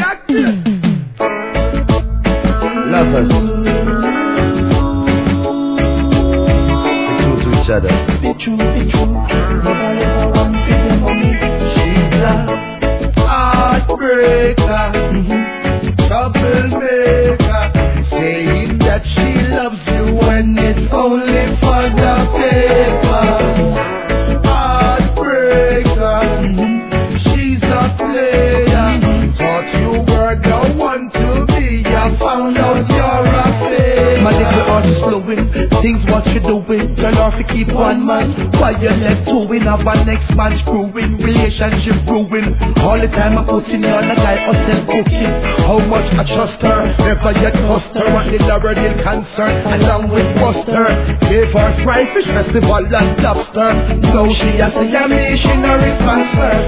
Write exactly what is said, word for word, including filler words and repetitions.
Lovers, be true to each other. Be true, be true. Never ever want to be for me. She's a heartbreaker, mm-hmm. troublemaker, saying that she loves you when it's only for the paper. Heartbreaker, mm-hmm. she's a player. Mm-hmm. Thought you were the one to be, I found out you're a failure. My little heart is slowing, things what you doing. Girl off to keep one man, while you left two in of a next man screwing. Relationship ruin, all the time I put in on the guy hustle cooking. How much I trust her, never yet trust her. What did I real concern, along with Buster. Gave her fry fish festival and lobster. Now she has a yummy, she no response her.